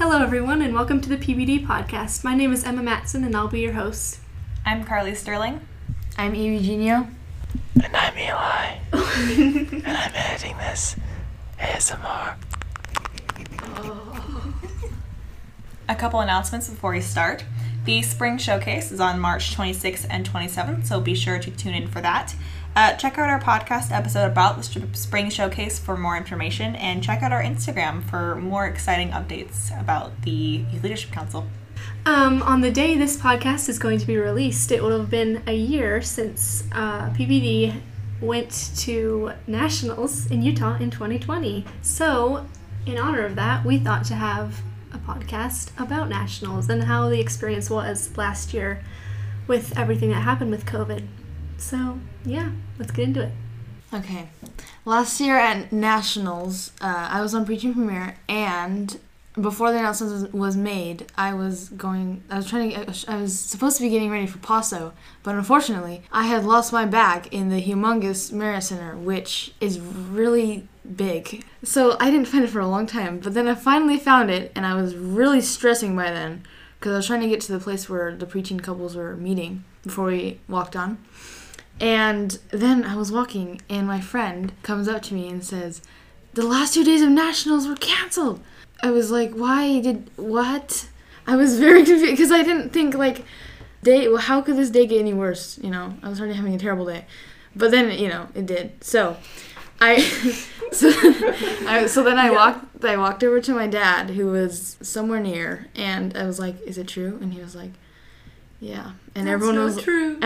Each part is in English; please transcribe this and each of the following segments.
Hello, everyone, and welcome to the PBD podcast. My name is Emma Matson, and I'll be your host. I'm Carly Sterling. I'm Eugenio. And I'm Eli. And I'm editing this ASMR. A couple announcements before we start. The Spring Showcase is on March 26th and 27th, so be sure to tune in for that. Check out our podcast episode about the Spring Showcase for more information, and check out our Instagram for more exciting updates about the Youth Leadership Council. On the day this podcast is going to be released, it will have been a year since PBD went to Nationals in Utah in 2020. So, in honor of that, we thought to have a podcast about Nationals and how the experience was last year with everything that happened with COVID. So, yeah, let's get into it. Okay. Last year at Nationals, I was on Preaching Premiere, and before the announcement was made, I was supposed to be getting ready for Paso, but unfortunately, I had lost my bag in the humongous Marriott Center, which is really big. So I didn't find it for a long time, but then I finally found it, and I was really stressing by then, because I was trying to get to the place where the preaching couples were meeting before we walked on. And then I was walking, and my friend comes up to me and says, "The last 2 days of Nationals were canceled." I was like, what? I was very confused, because I didn't think, how could this day get any worse? You know, I was already having a terrible day. But then, it did. So, I walked over to my dad, who was somewhere near, and I was like, "Is it true?" And he was like, "Yeah." And everyone was true.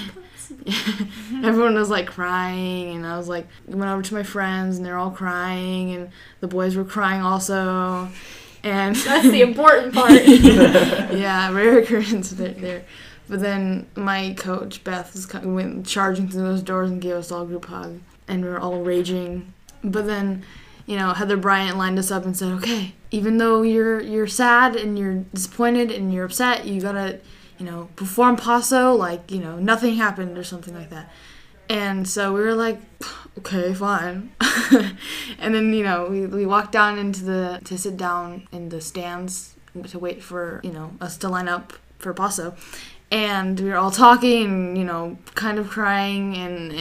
Everyone was like crying, and I was like, went over to my friends, and they're all crying, and the boys were crying also, and that's the important part. Yeah, rare occurrence there. But then my coach Beth went charging through those doors and gave us all a group hug, and we were all raging. But then, Heather Bryant lined us up and said, "Okay, even though you're sad and you're disappointed and you're upset, you gotta, perform Paso like, nothing happened," or something like that. And so we were like, "Okay, fine." And then, we walked down to sit down in the stands to wait for, us to line up for Paso. And we were all talking, kind of crying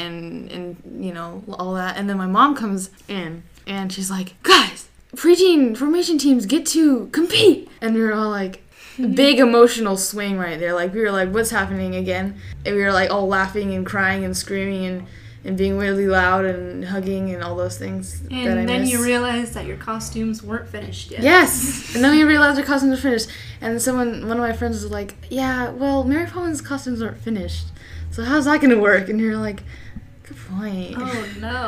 and all that. And then my mom comes in and she's like, "Guys, preaching formation teams get to compete." And we were all like, big emotional swing right there. We were like, "What's happening again?" And we were like all laughing and crying and screaming and being really loud and hugging and all those things that I miss. And then you realized that your costumes weren't finished yet. Yes! And then we realized our costumes were finished. And one of my friends was like, "Yeah, well, Mary Poppins' costumes aren't finished. So how's that going to work?" And you're like, "Good point." Oh,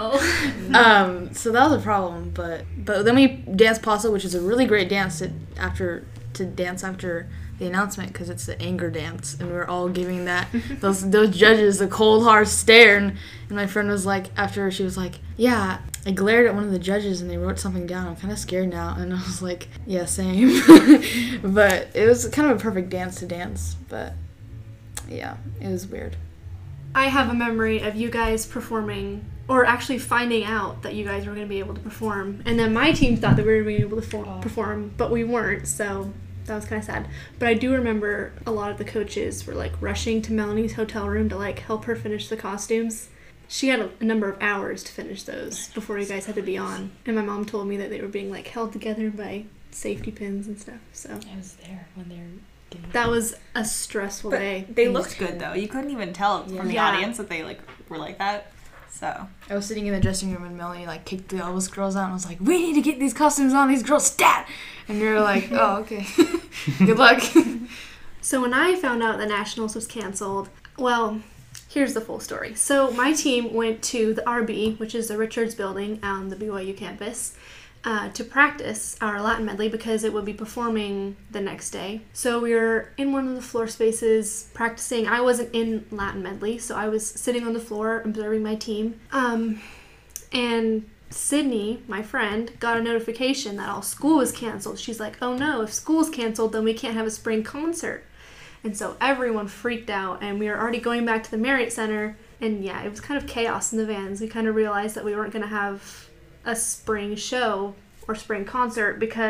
no. So that was a problem. But then we danced Paso, which is a really great dance to dance after the announcement, because it's the anger dance, and we're all giving those judges the cold hard stare, and my friend was like, after, she was like, "Yeah, I glared at one of the judges and they wrote something down. I'm kind of scared now." And I was like, "Yeah, same." But it was kind of a perfect dance to dance, but yeah, it was weird. I have a memory of you guys performing, or actually finding out that you guys were going to be able to perform, and then my team thought that we were going to be able to perform, but we weren't, so that was kind of sad. But I do remember a lot of the coaches were rushing to Melanie's hotel room to help her finish the costumes. She had a number of hours to finish those before you guys had to be on, and my mom told me that they were being held together by safety pins and stuff. So I was there when they were getting that was a stressful day. They looked good though. You couldn't even tell from the audience that they were like that. So I was sitting in the dressing room and Melanie kicked the Elvis girls out and was like, "We need to get these costumes on, these girls stat." And we were like, "Oh, okay." Good luck. So when I found out the Nationals was canceled, well, here's the full story. So my team went to the RB, which is the Richards building on the BYU campus, to practice our Latin medley because it would be performing the next day. So we were in one of the floor spaces practicing. I wasn't in Latin medley, so I was sitting on the floor observing my team. And Sydney, my friend, got a notification that all school was canceled. She's like, "Oh no, if school's canceled, then we can't have a spring concert." And so everyone freaked out, and we were already going back to the Marriott Center, and yeah, it was kind of chaos in the vans. We kind of realized that we weren't going to have a spring show or spring concert because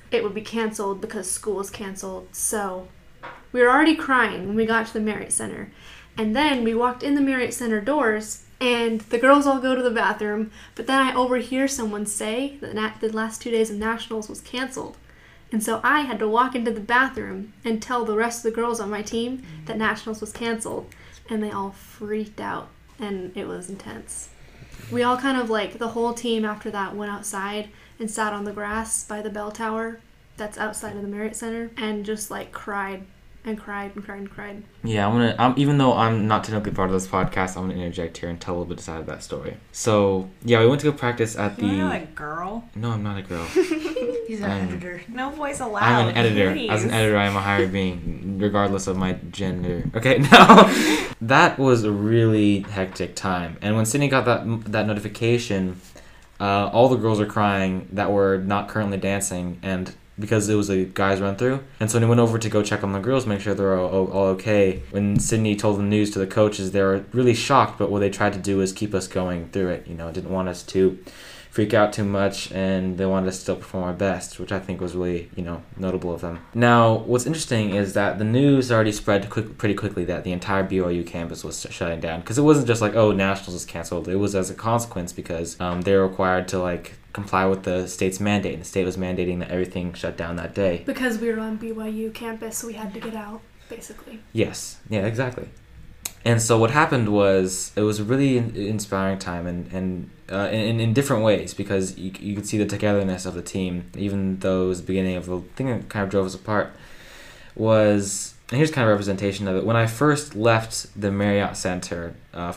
it would be canceled because school was canceled. So we were already crying when we got to the Marriott Center. And then we walked in the Marriott Center doors, and the girls all go to the bathroom, but then I overhear someone say that the last 2 days of Nationals was canceled. And so I had to walk into the bathroom and tell the rest of the girls on my team that Nationals was canceled, and they all freaked out, and it was intense. We all kind of like, the whole team after that went outside and sat on the grass by the bell tower that's outside of the Marriott Center and just like cried and cried and cried and cried. Yeah, even though I'm not technically part of this podcast, I'm gonna interject here and tell a little bit side of that story. So yeah, we went to go practice at You're not a girl. No, I'm not a girl. He's an editor. No voice allowed. I'm an editor. Please. As an editor, I am a higher being, regardless of my gender. Okay, now that was a really hectic time. And when Sydney got that notification, all the girls are crying that were not currently dancing, and because it was a guys run through. And so when he went over to go check on the girls, make sure they're all okay. When Sydney told the news to the coaches, they were really shocked, but what they tried to do is keep us going through it. Didn't want us to freak out too much, and they wanted us to still perform our best, which I think was really, notable of them. Now, what's interesting is that the news already spread pretty quickly that the entire BYU campus was shutting down, because it wasn't just like, oh, Nationals is canceled. It was as a consequence because they were required to comply with the state's mandate, and the state was mandating that everything shut down that day. Because we were on BYU campus, so we had to get out, basically. Yes. Yeah, exactly. And so what happened was, it was a really inspiring time, and in different ways, because you could see the togetherness of the team, even though it was the beginning of the thing that kind of drove us apart, was, and here's kind of a representation of it. When I first left the Marriott Center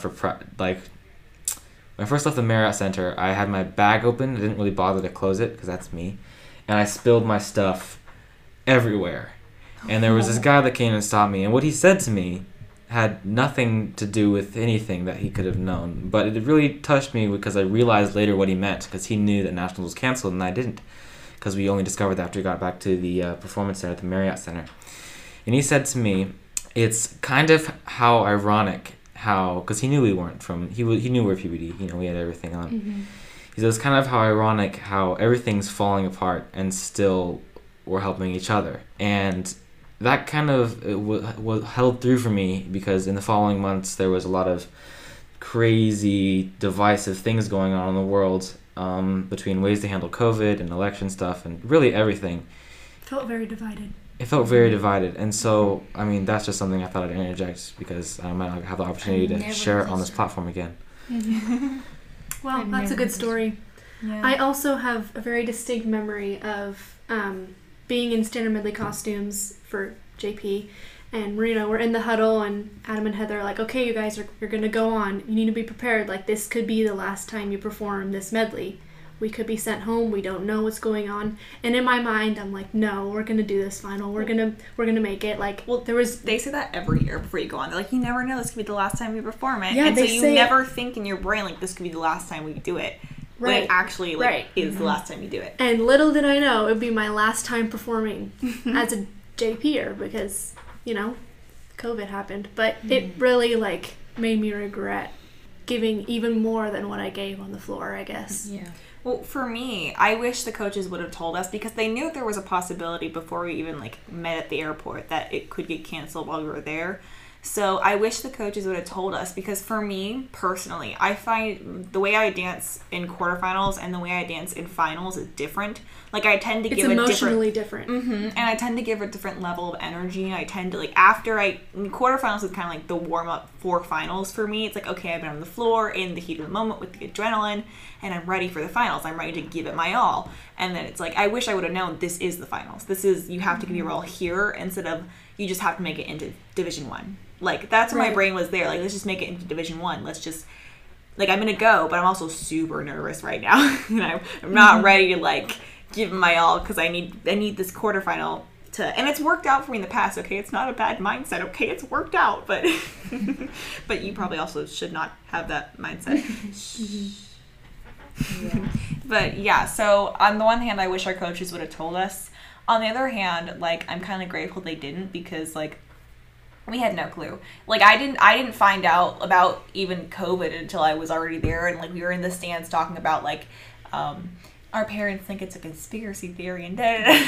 when I first left the Marriott Center, I had my bag open. I didn't really bother to close it, because that's me. And I spilled my stuff everywhere. And there was this guy that came and stopped me, and what he said to me had nothing to do with anything that he could have known. But it really touched me because I realized later what he meant, because he knew that Nationals was canceled and I didn't, because we only discovered that after we got back to the Performance Center at the Marriott Center. And he said to me, it's kind of how ironic because he knew we weren't he knew we're PBD, we had everything on. Mm-hmm. He said it's kind of how ironic how everything's falling apart and still we're helping each other. And that kind of was held through for me, because in the following months there was a lot of crazy divisive things going on in the world, between ways to handle COVID and election stuff and really everything. Felt very divided. It felt very divided, and so, that's just something I thought I'd interject, because I might not have the opportunity to share it on this platform again. Well, that's a good story. Yeah. I also have a very distinct memory of being in Standard Medley costumes for JP, and we're in the huddle, and Adam and Heather are like, okay, you guys, you're going to go on. You need to be prepared. This could be the last time you perform this medley. We could be sent home. We don't know what's going on. And in my mind, I'm like, no, we're gonna do this final. We're gonna make it. They say that every year before you go on. They're like, you never know. This could be the last time you perform it. Yeah, and so you never think in your brain this could be the last time we do it. Right. When it actually is the last time you do it. And little did I know it would be my last time performing as a JPer, because COVID happened. But it really made me regret giving even more than what I gave on the floor, I guess. Yeah. Well, for me, I wish the coaches would have told us, because they knew there was a possibility before we even met at the airport that it could get canceled while we were there. So I wish the coaches would have told us, because for me personally, I find the way I dance in quarterfinals and the way I dance in finals is different. I tend to give emotionally different. Mm-hmm, and I tend to give a different level of energy. I tend to quarterfinals is kind of the warm up for finals for me. It's okay, I've been on the floor in the heat of the moment with the adrenaline, and I'm ready for the finals. I'm ready to give it my all. And then it's I wish I would have known this is the finals. You have to give your all here instead of you just have to make it into Division 1. That's where my brain was there. Let's just make it into Division 1. Let's just, I'm going to go, but I'm also super nervous right now. And I'm not ready to, give my all, because I need this quarterfinal to, and it's worked out for me in the past, okay? It's not a bad mindset, okay? It's worked out, but but you probably also should not have that mindset. Yeah. But yeah, so on the one hand, I wish our coaches would have told us. On the other hand, I'm kind of grateful they didn't, because we had no clue. I didn't find out about even COVID until I was already there, and we were in the stands talking about our parents think it's a conspiracy theory and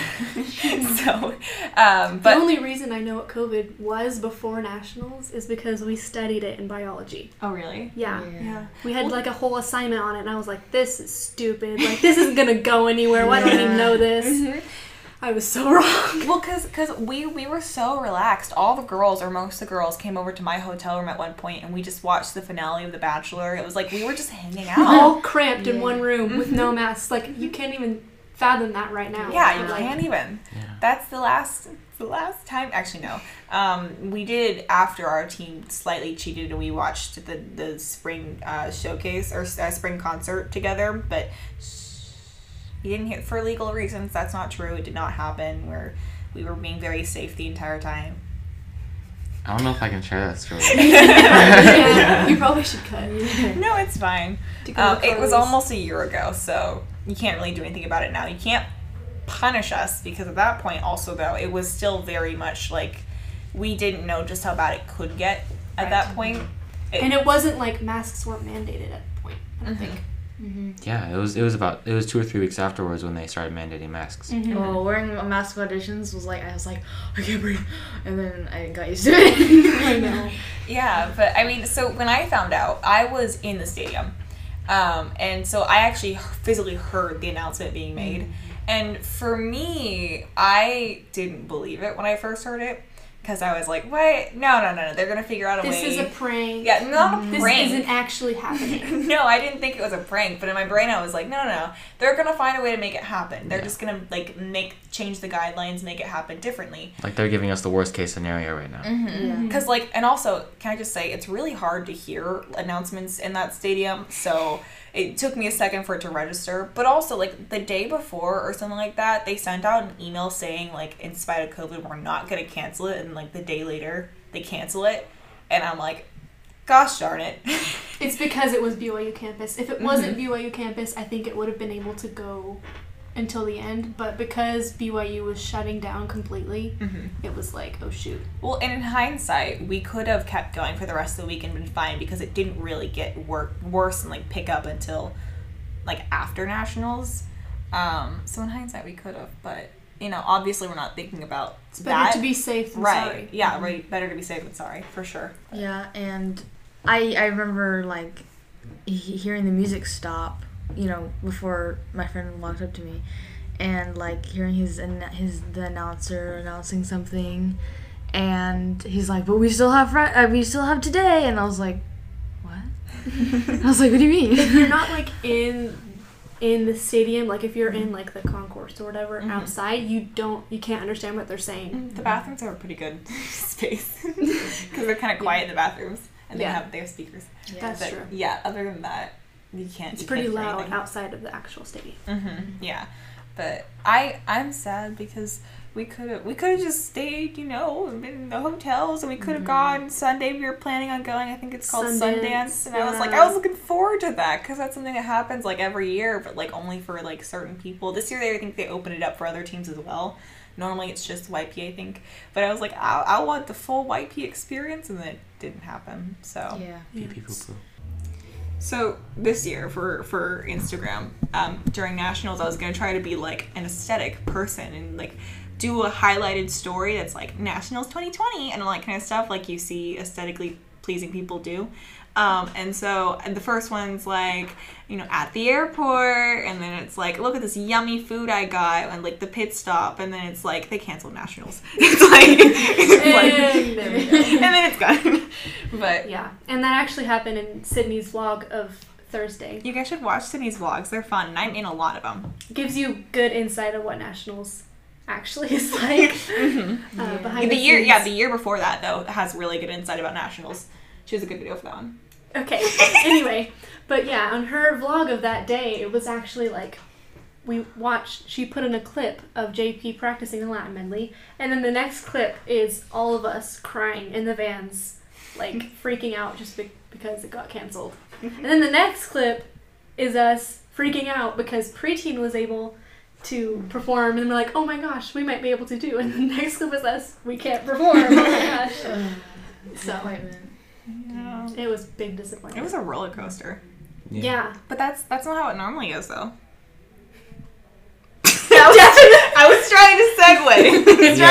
so, The but only reason I know what COVID was before nationals is because we studied it in biology. oh really? Yeah. Yeah. We had like a whole assignment on it, and I was like, this is stupid. Like, this isn't gonna go anywhere. Why do I even know this? Mm-hmm. I was so wrong. Well, cause we were so relaxed. All the girls, or most of the girls, came over to my hotel room at one point, and we just watched the finale of The Bachelor. It was like we were just hanging out. All cramped in one room with no masks. Like, you can't even fathom that right now. Yeah, you Like, can't even. Yeah. That's the last time. Actually, no. We did after our team slightly cheated, and we watched the spring showcase or spring concert together. But you didn't hear, for legal reasons. That's not true. It did not happen. We were being very safe the entire time. I don't know if I can share that story. yeah, you probably should cut. No, it's fine. To go to It was Carly's. almost a year ago, so you can't really do anything about it now. You can't punish us because at that point, also though, it was still very much like we didn't know just how bad it could get at that point. And it wasn't like masks weren't mandated at the point, I don't think. Yeah, it was 2 or 3 weeks afterwards when they started mandating masks. Well, wearing a mask for auditions was like, I was like, I can't breathe. And then I got used to it. I know. Yeah, but I mean, so when I found out, I was in the stadium. And so I actually physically heard the announcement being made. And for me, I didn't believe it when I first heard it. Because I was like, what? No. They're going to figure out a way. This is a prank. Yeah, not a This prank. isn't actually happening. No, I didn't think it was a prank, but in my brain I was like, no. They're gonna find a way to make it happen. They're just gonna like change the guidelines, make it happen differently. Like they're giving us the worst case scenario right now. Yeah. Cause like, and also, can I just say, it's really hard to hear announcements in that stadium. So it took me a second for it to register. But also, like the day before or something like that, they sent out an email saying like, in spite of COVID, we're not gonna cancel it. And like the day later, they cancel it, and I'm like, gosh darn it. It's because it was BYU campus. If it wasn't BYU campus, I think it would have been able to go until the end. But because BYU was shutting down completely, it was like, oh shoot. Well, and in hindsight, we could have kept going for the rest of the week and been fine because it didn't really get worse and like pick up until like after nationals. So in hindsight, we could have, but you know, obviously, we're not thinking about It's better that. to be safe than Right? sorry. Yeah, right. Better to be safe than sorry, for sure. Yeah, and I remember like hearing the music stop, you know, before my friend walked up to me, and like hearing the announcer announcing something, and he's like, "But we still have today," and I was like, "What?" I was like, "What do you mean?" If you're not like in the stadium, like if you're in like the concourse or whatever outside, you can't understand what they're saying. The bathrooms are a pretty good space because they're kind of quiet in the bathrooms and they have speakers. That's But, true. yeah, other than that, you can't. It's you pretty can't hear loud anything. outside of the actual stadium. Yeah, but I'm sad because we could have just stayed, you know, and been in the hotels, and we could have gone Sunday. We were planning on going. I think it's called Sundance, and I was looking forward to that because that's something that happens like every year, but like only for like certain people. This year I think they opened it up for other teams as well. Normally it's just YP, I think, but I was like, I want the full YP experience, and that didn't happen. So Yeah. Pee-pee-poo-poo. So this year for Instagram, during nationals, I was gonna try to be like an aesthetic person and like do a highlighted story that's like Nationals 2020 and all that kind of stuff, like you see aesthetically pleasing people do. And so the first one's like, you know, at the airport, and then it's like, look at this yummy food I got, and like the pit stop, and then it's like they canceled nationals. It's And there we go. and then it's gone. But Yeah, and that actually happened in Sydney's vlog of Thursday. you guys should watch Sydney's vlogs. They're fun, and I'm in a lot of them. Gives you good insight of what nationals actually is like behind The the year, scenes. the year before that though has really good insight about nationals. She has a good video for that one. Okay. Anyway, but yeah, on her vlog of that day, it was actually like she put in a clip of JP practicing the Latin medley, and then the next clip is all of us crying in the vans, like freaking out just because it got canceled. And then the next clip is us freaking out because Preteen was able to perform, and we're like, oh my gosh, we might be able to do. And the next clip is us, we can't perform. Oh my gosh. So Disappointment. Yeah. it was big disappointment. It was a roller coaster. Yeah. But that's not how it normally is though. trying to segue.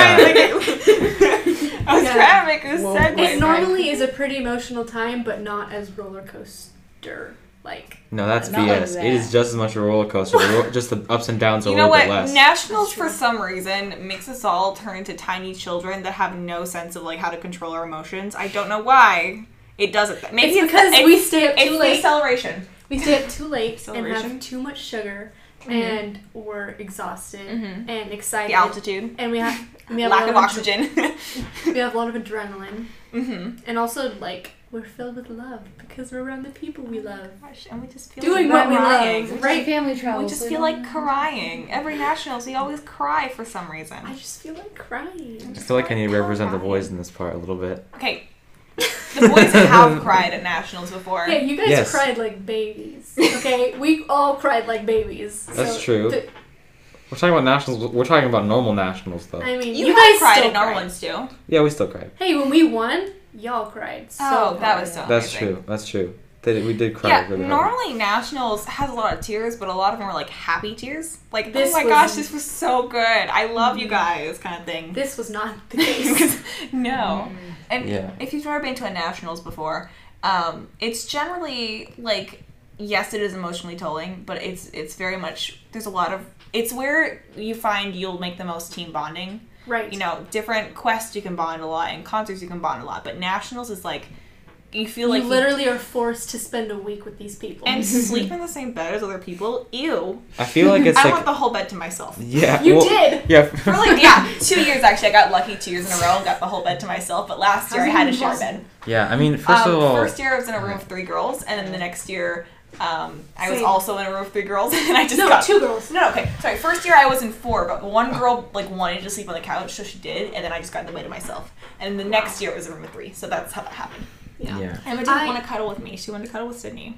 I was Yeah. trying to make a segue. It normally is a pretty emotional time, but not as roller coaster like. No, that's Not like BS. that. It is just as much a roller coaster. Just the ups and downs are You a know little what? bit less. Nationals, That's true. for some reason, makes us all turn into tiny children that have no sense of like how to control our emotions. I don't know why it does it. Maybe It's because we stay up too it's the late. acceleration. We stay up too late and Acceleration. have too much sugar, and we're exhausted Mhm. and excited. The altitude, And we have lack a of lot oxygen. We have a lot of adrenaline, Mm-hmm. and also like we're filled with love because we're around the people we love. Gosh, and we just feel Doing like what we crying. love. Right. Right. Family travel. We just so feel you like don't know. crying. Every nationals, we always cry for some reason. I just feel like crying. I feel like I need to represent the boys in this part a little bit. Okay, the boys have cried at nationals before. Yeah, you guys Yes. cried like babies. Okay, we all cried like babies. That's So true. We're talking about nationals. We're talking about normal nationals, though. I mean, You, you guys guys cried still at normal cried. ones too. Yeah, we still cried. Hey, when we won, y'all cried. So Oh, that hard. was so That's amazing. true. That's true. We did cry Yeah, really hard. normally nationals has a lot of tears, but a lot of them were like happy tears. Like, This oh my was- gosh, this was so good. I love you guys, kind of thing. This was not the case. No. And Yeah. if you've never been to a nationals before, it's generally like, yes, it is emotionally tolling, but it's very much, there's a lot of, it's where you find you'll make the most team bonding. Right. You know, different quests you can bond a lot, and concerts you can bond a lot, but nationals is like, you feel like you literally are forced to spend a week with these people. and sleep in the same bed as other people. Ew. I feel like it's I like want the whole bed to myself. yeah. You well, did. Yeah. For like, yeah, 2 years actually. I got lucky 2 years in a row and got the whole bed to myself. But last year I had to share a bed. Yeah. I mean, first of all, First year I was in a room of 3 girls, and then the next year I was Same. also in a room of 3 girls, and I just No, got 2 girls. No, okay, sorry. First year I was in 4, but one girl like wanted to sleep on the couch, so she did, and then I just got the bed to myself. And the next year it was a room of 3, so that's how that happened. Yeah. yeah. Emma didn't want to cuddle with me; she wanted to cuddle with Sydney.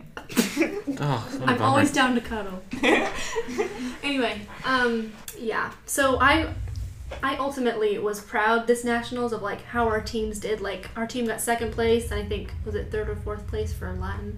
Oh, what a I'm bummer. always down to cuddle. Anyway, yeah. So I ultimately was proud this nationals of like how our teams did. Like our team got 2nd place, and I think was it 3rd or 4th place for Latin.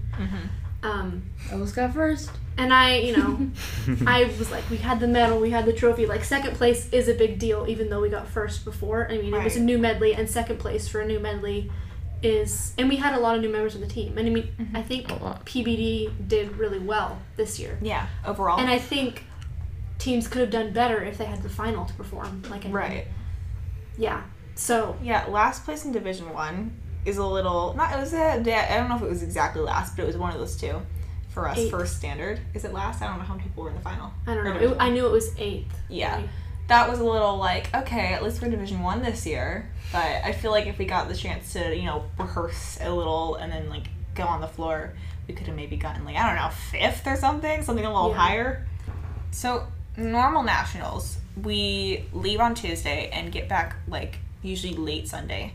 Almost got first. And I, you know, I was like, we had the medal, we had the trophy. Like 2nd place is a big deal, even though we got 1st before. I mean, it was a Right. new medley, and 2nd place for a new medley is, and we had a lot of new members of the team. And I mean, I think A lot. PBD did really well this year. Yeah, overall. And I think teams could have done better if they had the final to perform. Like, right. Yeah. So Yeah, last place in Division 1 is a little not. It was I don't know if it was exactly last, but it was one of those two. For us, 8th. first standard. Is it last? I don't know how many people were in the final. I don't Or know. Division I knew it was 8th. Yeah. Right? That was a little like, okay, at least we're Division 1 this year. But I feel like if we got the chance to, you know, rehearse a little and then, like, go on the floor, we could have maybe gotten, like, I don't know, 5th or something a little Yeah. higher. So, normal nationals, we leave on Tuesday and get back, like, usually late Sunday.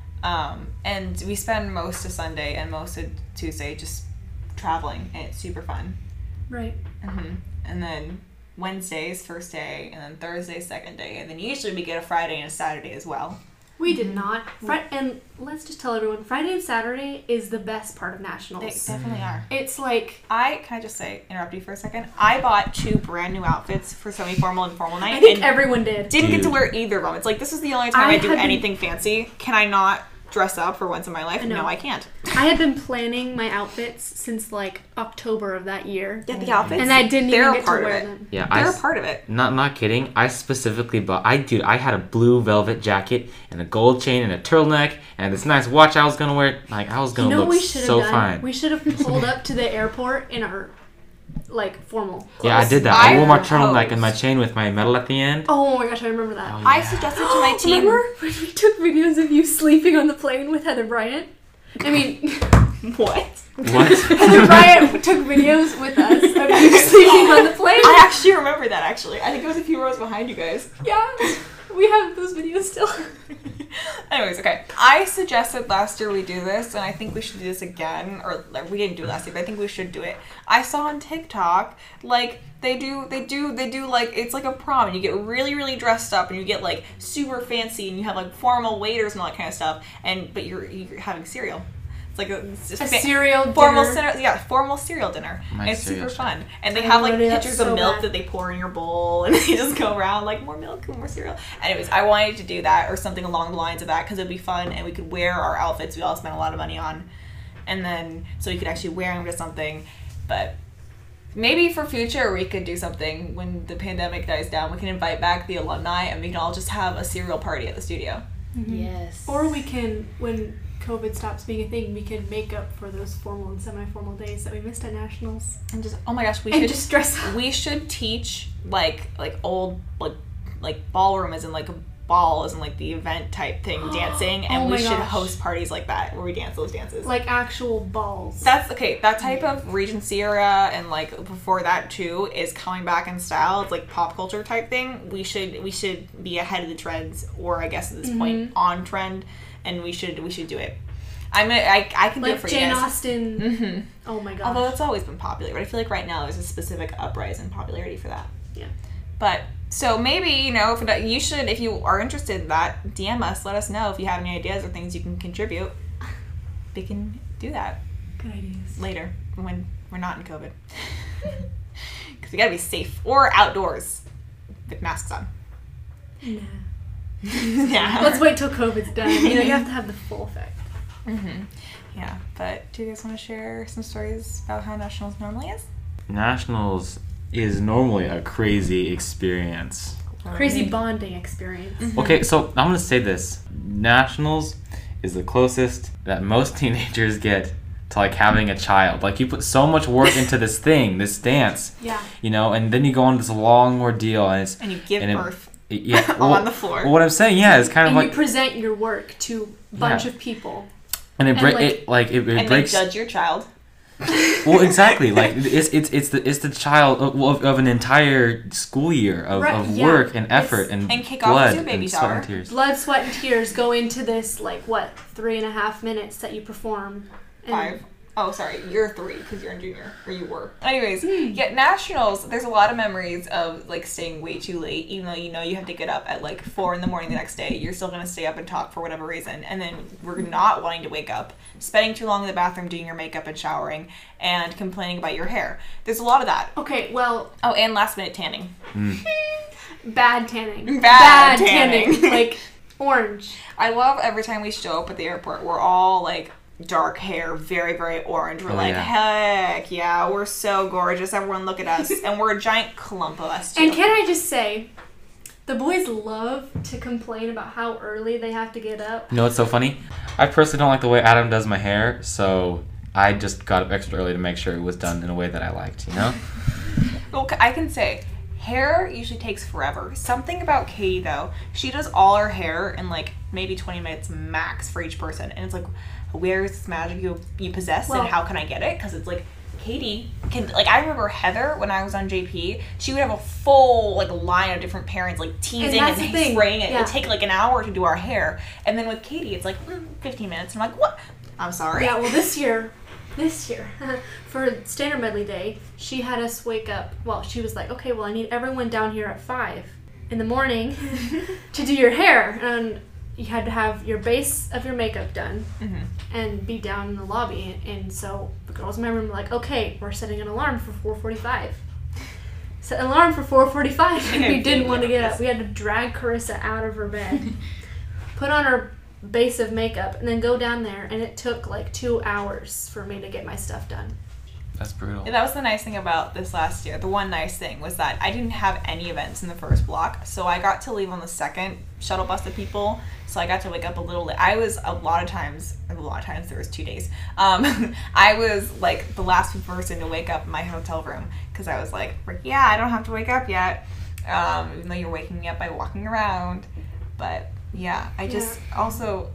And we spend most of Sunday and most of Tuesday just traveling, and it's super fun. Right. And then Wednesday's first day, and then Thursday's second day, and then usually we get a Friday and a Saturday as well. We did not. And let's just tell everyone, Friday and Saturday is the best part of They nationals. definitely are. It's like, Can I just say, interrupt you for a second? I bought 2 brand new outfits for semi-formal and formal night, I think and everyone did. didn't get to Dude. wear either of them. It's like, this is the only time I I do had been- anything fancy. Can I not dress up for once in my life? I know. No, I can't. I had been planning my outfits since like October of that year. Yeah, the outfits. And I didn't they're even a get to part of wear it. them. Yeah, They're a part of it. Not kidding. I specifically bought. I had a blue velvet jacket and a gold chain and a turtleneck and this nice watch I was gonna wear. Like I was You gonna know what look we should have so done? fine. We should have pulled up to the airport in our like formal clothes. Yeah, I did that. I I wore my proposed. turtleneck and my chain with my medal at the end. Oh my gosh, I remember that. Oh, I yeah. suggested to my team. Remember when we took videos of you sleeping on the plane with Heather Bryant? I mean, What? What? Heather Bryant took videos with us of you sleeping on the plane. I actually remember that, actually. I think it was a few rows behind you guys. Yeah, we have those videos still. Anyways, okay. I suggested last year we do this, and I think we should do this again. Or like, we didn't do it last year, but I think we should do it. I saw on TikTok, like they do like it's like a prom, and you get really, really dressed up, and you get like super fancy, and you have like formal waiters and all that kind of stuff. But you're having cereal. It's like a cereal formal dinner. formal cereal dinner. My It's cereal super fun, and they I have like wanted it pitchers so of milk bad. that they pour in your bowl, and they just go around like more milk and more cereal. Anyways, I wanted to do that or something along the lines of that because it'd be fun, and we could wear our outfits we all spent a lot of money on, and then so we could actually wear them to something, but. Maybe for future we could do something when the pandemic dies down. We can invite back the alumni and we can all just have a cereal party at the studio. Yes. Or we can, when COVID stops being a thing, we can make up for those formal and semi-formal days that we missed at nationals. And just oh my gosh, we And should just dress up. we should teach like old like ballroom as in like a ball as in like the event type thing dancing, and Oh we my should gosh. host parties like that where we dance those dances. Like actual balls. That's okay. That type of Regency era and like before that too is coming back in style. It's like pop culture type thing. We should be ahead of the trends, or I guess at this point on trend, and we should do it. I can do it like for Jane you guys. Austen. Mm-hmm. Oh my gosh. Although it's always been popular, but I feel like right now there's a specific uprise in popularity for that. Yeah. But so maybe if you are interested in that, DM us. Let us know if you have any ideas or things you can contribute. We can do that Good ideas. later when we're not in COVID, because we gotta be safe or outdoors with masks on. Nah. Yeah. Let's wait till COVID's done. You have to have the full effect. Mm-hmm. Yeah. But do you guys want to share some stories about how nationals normally is? Nationals is normally a crazy experience. Crazy bonding experience. Okay, so I'm gonna say this: Nationals is the closest that most teenagers get to like having a child. Like you put so much work into this thing, this dance, Yeah. and then you go on this long ordeal, and it's And you give birth yeah, on the floor. Well, what I'm saying, yeah, it's kind of And like, you present your work to a bunch Yeah. of people. and it and, it and breaks. they judge your child. Well, exactly. Like it's the child of an entire school year of Right, yeah. work and effort and And kick off blood with your baby and sweat shower. and tears. Blood, sweat, and tears go into this, 3.5 minutes that you perform. And 5. Oh, sorry, you're 3 because you're in junior, or you were. Anyways, yeah, nationals. There's a lot of memories of staying way too late, even though you have to get up at 4 in the morning the next day. You're still gonna stay up and talk for whatever reason, and then we're not wanting to wake up, spending too long in the bathroom doing your makeup and showering, and complaining about your hair. There's a lot of that. Okay, well, Oh, and last minute tanning. bad tanning. Bad tanning. Orange. I love every time we show up at the airport, we're all dark hair, very, very orange. We're yeah. heck yeah, we're so gorgeous. Everyone look at us. And we're a giant clump of us, too. And can I just say, the boys love to complain about how early they have to get up. You know what's so funny? I personally don't like the way Adam does my hair, so I just got up extra early to make sure it was done in a way that I liked, Okay, I can say, hair usually takes forever. Something about Katie, though, she does all her hair in maybe 20 minutes max for each person. And it's where is this magic you possess, Well- and how can I get it? Because it's Katie can, I remember Heather when I was on JP, she would have a full line of different parents teasing that's the thing. spraying it. Yeah. It would take an hour to do our hair, and then with Katie it's 15 minutes. And I'm what? I'm sorry. Yeah, well, this year, for Standard Medley Day, she had us wake up. Well, she was okay, well, I need everyone down here at 5 in the morning to do your hair. And you had to have your base of your makeup done and be down in the lobby. And so the girls in my room were okay, we're setting an alarm for 4:45. Set an alarm for 4:45. And we didn't want to get up. We had to drag Carissa out of her bed, put on her base of makeup, and then go down there. And it took 2 hours for me to get my stuff done. That's brutal. That was the nice thing about this last year. The one nice thing was that I didn't have any events in the first block, so I got to leave on the second shuttle bus of people, so I got to wake up a little late. I was a lot of times, there was 2 days, I was the last person to wake up in my hotel room, because I was yeah, I don't have to wake up yet, even though you're waking me up by walking around. But yeah, I just also,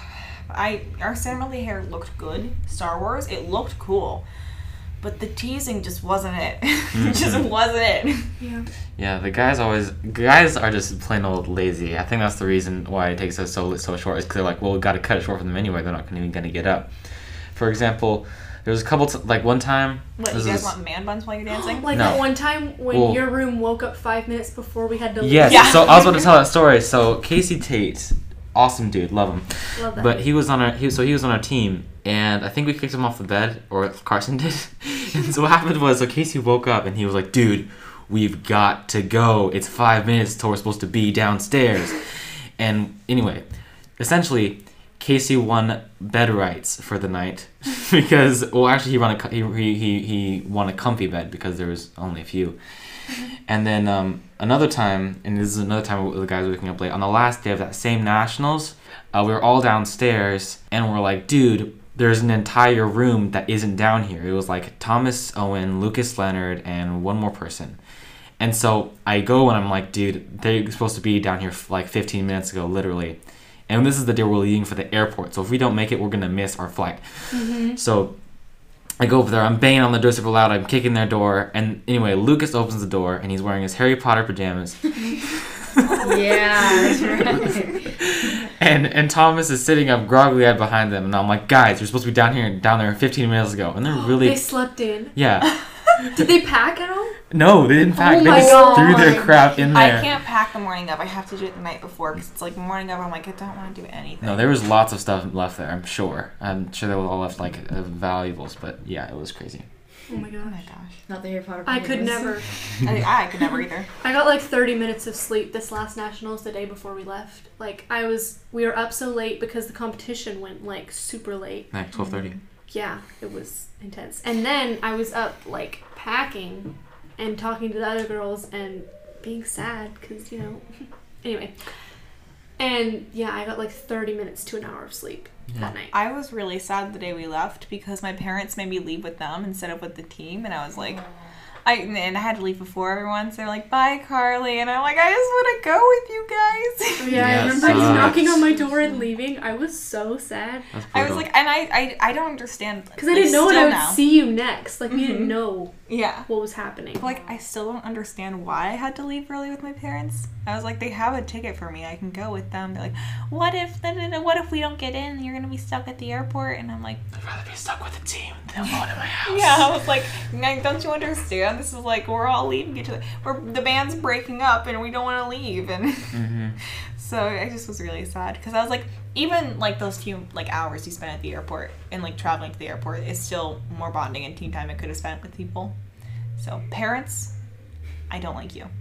our Samuel hair looked good. Star Wars, it looked cool. But the teasing just wasn't it. It just wasn't it. Yeah. Yeah, the guys are just plain old lazy. I think that's the reason why it takes us so short. Is because they're well, we got to cut it short for them anyway. They're not even going to get up. For example, there was a couple one time. What, you guys want man buns while you're dancing? No. That one time when Well- your room woke up 5 minutes before we had to leave. Yes. Yeah. So I was about to tell that story. So Casey Tate awesome dude, love him. Love that. But he was on our team, and I think we kicked him off the bed, or Carson did. And so what happened was, so Casey woke up and he was like, "Dude, we've got to go. It's 5 minutes till we're supposed to be downstairs." And anyway, essentially, Casey won bed rights for the night because, well, actually, he won a comfy bed because there was only a few. And then another time, and this is another time the guys were waking up late. On the last day of that same nationals, we were all downstairs, and we're like, "Dude, there's an entire room that isn't down here." It was like Thomas Owen, Lucas Leonard, and one more person. And so I go and I'm like, "Dude, they're supposed to be down here like 15 minutes ago, literally." And this is the day we're leaving for the airport. So if we don't make it, we're going to miss our flight. Mm-hmm. So I go over there. I'm banging on the door super loud. I'm kicking their door. And anyway, Lucas opens the door, and he's wearing his Harry Potter pajamas. Yeah, that's right. And Thomas is sitting up groggly-eyed behind them. And I'm like, "Guys, you're supposed to be down there 15 minutes ago." And they're really... They slept in. Yeah. Did they pack at all? No, they didn't pack. Oh They my just God. threw their crap in there. I can't pack the morning of. I have to do it the night before because it's like morning of. I'm like, I don't want to do anything. No, there was lots of stuff left there, I'm sure. I'm sure they all left, like, valuables. But, yeah, it was crazy. Oh my Oh gosh. my gosh. Not the Harry Potter. I could pajamas. never. I could never either. I got like 30 minutes of sleep this last nationals the day before we left. Like we were up so late because the competition went like super late. Like 12:30. Yeah, it was intense. And then I was up like packing and talking to the other girls and being sad because, anyway. And yeah, I got like 30 minutes to an hour of sleep that night. I was really sad the day we left because my parents made me leave with them instead of with the team, and I was like, I had to leave before everyone, so they're like, "Bye, Carly," and I'm like, I just want to go with you guys. Yeah, I Yeah, remember just sucks. knocking on my door and leaving. I was so sad That's I was brutal. like, and I don't understand because I didn't know when I still would now. see you next. Like we didn't know Yeah. what was happening. But, like, I still don't understand why I had to leave early with my parents. I was like, they have a ticket for me. I can go with them. They're like, what if we don't get in? You're going to be stuck at the airport. And I'm like, I'd rather be stuck with the team than alone in my house. yeah. I was like, don't you understand? This is like, we're all leaving each other. The band's breaking up and we don't want to leave. And Mm-hmm. so I just was really sad because I was like, even like those few like hours you spent at the airport and like traveling to the airport is still more bonding and team time I could have spent with people. So parents, I don't like you.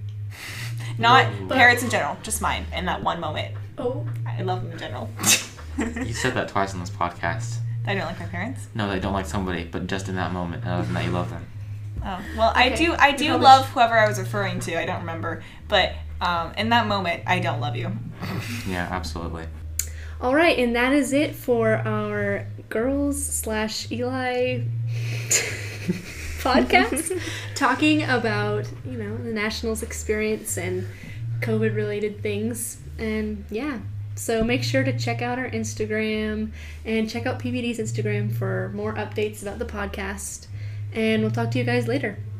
Not But- parents in general, just mine in that one moment. Oh. I love them in general. You said that twice on this podcast. I don't like my parents. No, they don't like somebody, but just in that moment. Other than that, you love them. Oh well, I Okay. do We probably love whoever I was referring to. I don't remember, but in that moment, I don't love you. Yeah, absolutely. All right, and that is it for our girls/Eli podcast, talking about the nationals experience and COVID related things, and yeah. So make sure to check out our Instagram and check out PVD's Instagram for more updates about the podcast. And we'll talk to you guys later.